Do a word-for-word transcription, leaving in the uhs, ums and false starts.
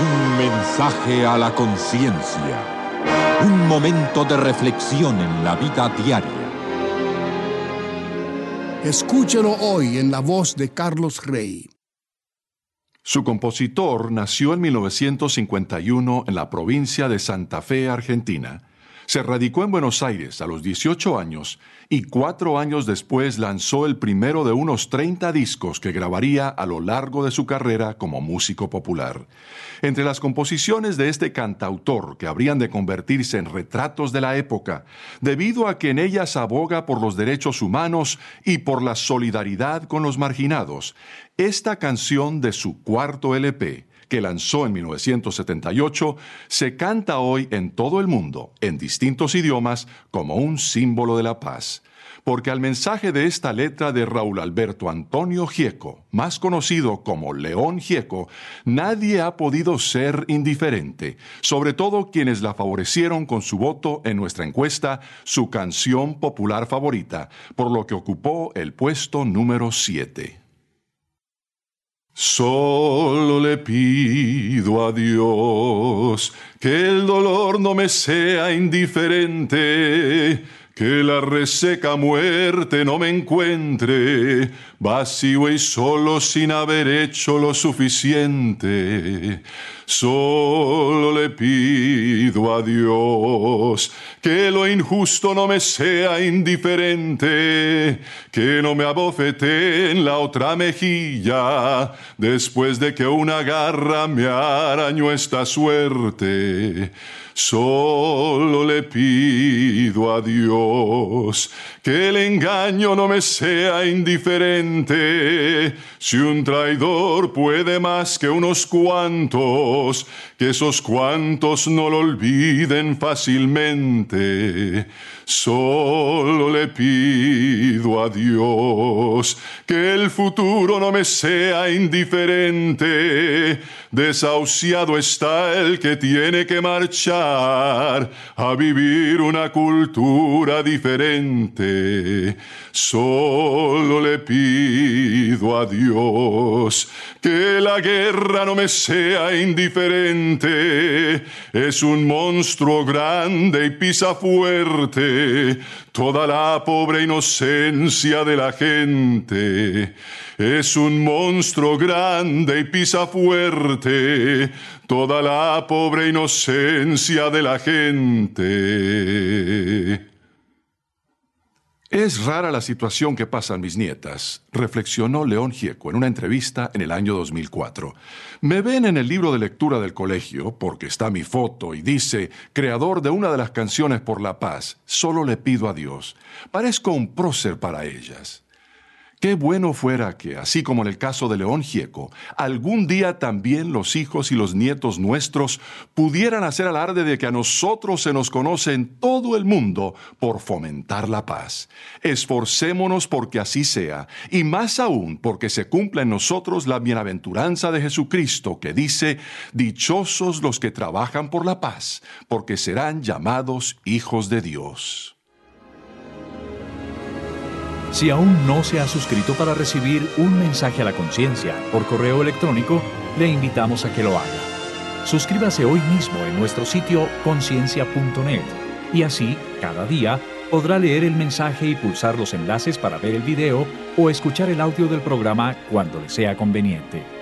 Un mensaje a la conciencia. Un momento de reflexión en la vida diaria. Escúchelo hoy en la voz de Carlos Rey. Su compositor nació en mil novecientos cincuenta y uno en la provincia de Santa Fe, Argentina. Se radicó en Buenos Aires a los dieciocho años y cuatro años después lanzó el primero de unos treinta discos que grabaría a lo largo de su carrera como músico popular. Entre las composiciones de este cantautor, que habrían de convertirse en retratos de la época, debido a que en ellas aboga por los derechos humanos y por la solidaridad con los marginados, esta canción de su cuarto L P, que lanzó en mil novecientos setenta y ocho, se canta hoy en todo el mundo, en distintos idiomas, como un símbolo de la paz. Porque al mensaje de esta letra de Raúl Alberto Antonio Gieco, más conocido como León Gieco, nadie ha podido ser indiferente, sobre todo quienes la favorecieron con su voto en nuestra encuesta, su canción popular favorita, por lo que ocupó el puesto número siete. Solo le pido a Dios que el dolor no me sea indiferente, que la reseca muerte no me encuentre vacío y solo sin haber hecho lo suficiente. Solo le pido a Dios que lo injusto no me sea indiferente, que no me abofetee en la otra mejilla después de que una garra me arañó esta suerte. Solo le pido a Dios que el engaño no me sea indiferente. Si un traidor puede más que unos cuantos, que esos cuantos no lo olviden fácilmente. Solo le pido a Dios que el futuro no me sea indiferente. Desahuciado está el que tiene que marchar a vivir una cultura diferente. Solo le pido a Dios que la guerra no me sea indiferente. Es un monstruo grande y pisa fuerte toda la pobre inocencia de la gente. Es un monstruo grande y pisa fuerte toda la pobre inocencia de la gente. Es rara la situación que pasan mis nietas, reflexionó León Gieco en una entrevista en el año dos mil cuatro. Me ven en el libro de lectura del colegio, porque está mi foto y dice, creador de una de las canciones por la paz, solo le pido a Dios. Parezco un prócer para ellas. Qué bueno fuera que, así como en el caso de León Gieco, algún día también los hijos y los nietos nuestros pudieran hacer alarde de que a nosotros se nos conoce en todo el mundo por fomentar la paz. Esforcémonos porque así sea, y más aún porque se cumpla en nosotros la bienaventuranza de Jesucristo, que dice, dichosos los que trabajan por la paz, porque serán llamados hijos de Dios. Si aún no se ha suscrito para recibir un mensaje a la conciencia por correo electrónico, le invitamos a que lo haga. Suscríbase hoy mismo en nuestro sitio conciencia punto net y así, cada día, podrá leer el mensaje y pulsar los enlaces para ver el video o escuchar el audio del programa cuando le sea conveniente.